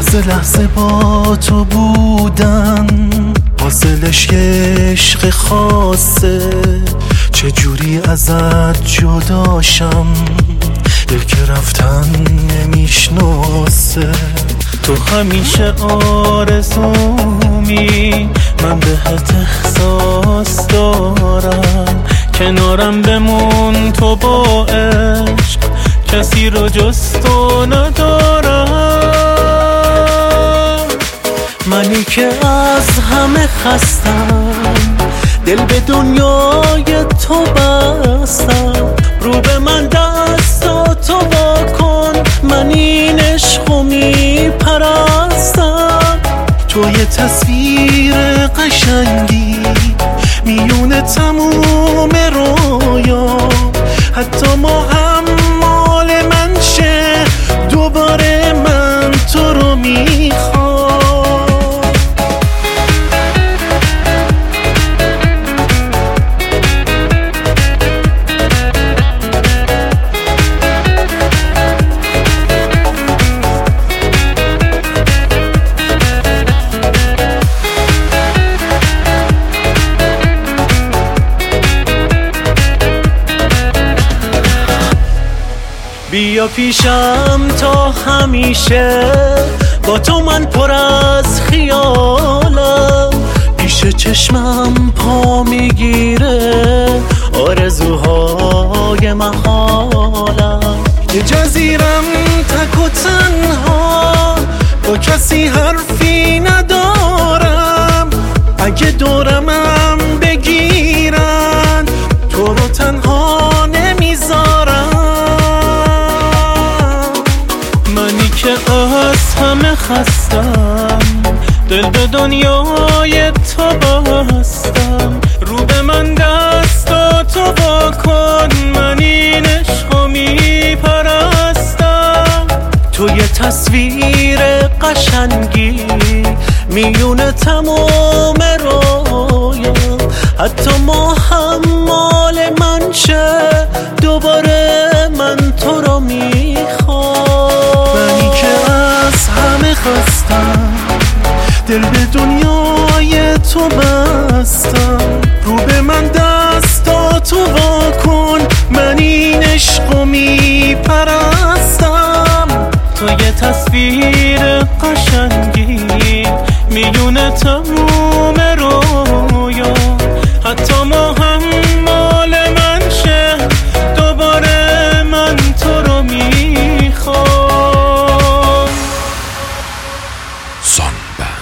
لحظه لحظه با تو بودن حاصلش یه عشق خاصه، چجوری ازت جداشم دل که رفتن نمیشناسه. تو همیشه آرزومی، من بهت احساس دارم، کنارم بمون تو با عشق، کسی رو جز تو ندارم. منی که از همه خستم، دل به دنیای تو بستم، رو به من دستاتو وا کن، من این عشقو میپرستم. تو یه تصویر قشنگی میونه تموم رویا، حتی ما هم مال من شه، دوباره من تو رو میخوام. بیا پیشم تا همیشه، با تو من پر از خیالم، پیش چشمم پا میگیره آرزوهای محالم. یه جزیرم تک و تنها، با کسی حرفی ندارم، اگه دورمم بگیرن تو رو تنها نمیذارم. منی که از همه خستم، دل به دنیای تو بستم، رو به من دستاتو وا کن، من این عشقو میپرستم. تو یه تصویر قشنگی میونه تمام رویا، حتی ما هم مال من شه، دوباره من تو رو میخوام. منی که از همه خستم، دل به دنیای تو بستم، رو به من دستاتو وا کن، من این عشقو میپرستم. تو یه تصویر قشنگی میونه تموم رویا، حتی ما هم مال من شه، دوباره من تو رو میخوام. سانبند